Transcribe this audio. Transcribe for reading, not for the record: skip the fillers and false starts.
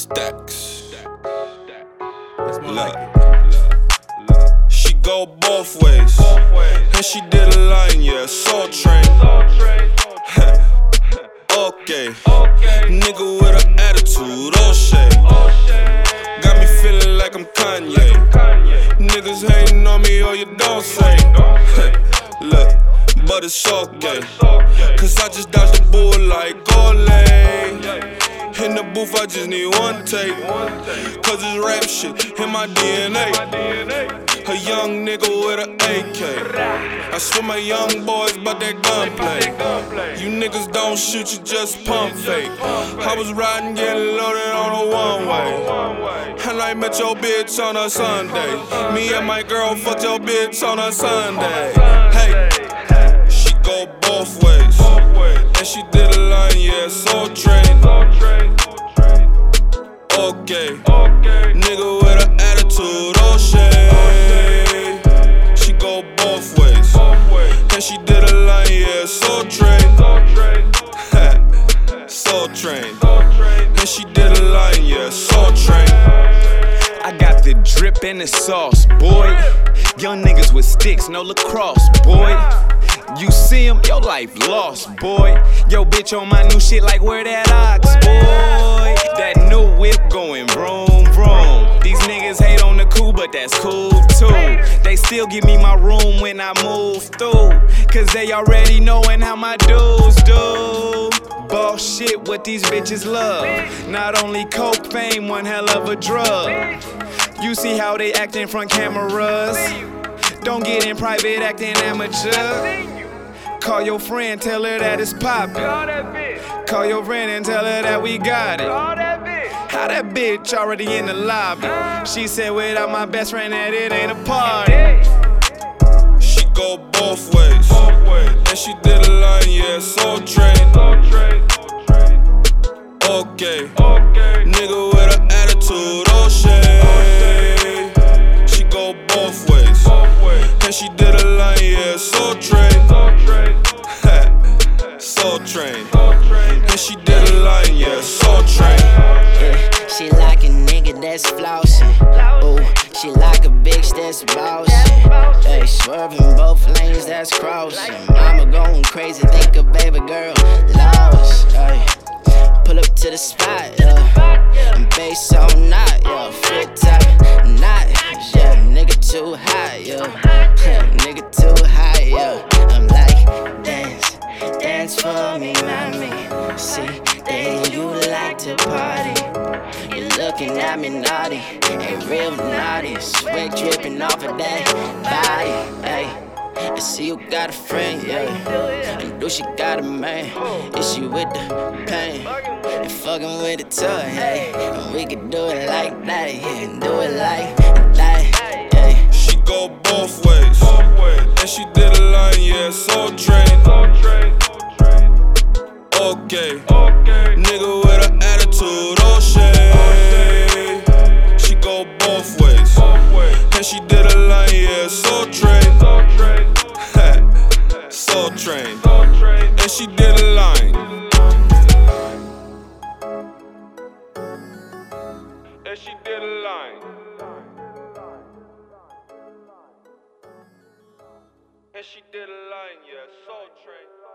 Stacks. Look. She go both ways. And she did a line, yeah, Soul Train. Okay. Nigga with an attitude, O'Shea. Got me feeling like I'm Kanye. Niggas hating on me, or you don't say. Look, but it's okay. Cause I just dodged the bull like Olay. In the booth, I just need one take. Cause it's rap shit in my DNA. A young nigga with an AK. I swear my young boys bout that gunplay. You niggas don't shoot, you just pump fake. I was riding, getting loaded on a one-way. And I met your bitch on a Sunday. Me and my girl fucked your bitch on a Sunday. Hey, she go both ways. And she did a line, yeah, Soul Train. Okay, nigga with an attitude, O'Shea. She go both ways. And she did a line, yeah, Soul Train. Soul Train. And she did a line, yeah, Soul Train. I got the drip and the sauce, boy. Young niggas with sticks, no lacrosse, boy. You see him, your life lost, boy. Yo, bitch on my new shit like where that ox, boy. That new whip going vroom, vroom. These niggas hate on the cool, but that's cool too. They still give me my room when I move through. Cause they already knowin' how my dudes do. Boss shit, what these bitches love. Not only coke, fame, one hell of a drug. You see how they act in front cameras. Don't get in private acting amateur. Call your friend, tell her that it's poppin'. Call your friend and tell her that we got it. How that bitch already in the lobby? She said without my best friend that it ain't a party. She go both ways. And she did a line, yeah, Soul Train. Okay, nigga with an attitude, O'Shea. She go both ways. And she did a line, yeah, Soul Train. Soul Train. And she did a line, yeah, Soul Train. Yeah, she like a nigga that's flossin'. Ooh, she like a bitch that's bossin'. Hey, swerving both lanes, that's crossin'. Mama going crazy, think a baby girl lost. Hey, pull up to the spot, yeah. And bass on knot, yeah. Flip top, knot, yeah. Nigga too high, yeah. Nigga too high, yeah. I'm like, dance for me, mommy. See, then you like to party. You looking at me naughty, ain't real naughty. Sweat dripping off of that body, ayy. I see you got a friend, yeah. I know she got a man. Is she with the pain? And fucking with the toy, hey. And we can do it like that, yeah. Do it like that, yeah. She go both ways. And she did a line, yeah, Soul Train. Okay, nigga with an attitude, O'Shea. She go both ways. And she did a line, yeah, Soul Train. Soul Train. And she did a line. And she did a line. And she did a line, yeah, Soul Train.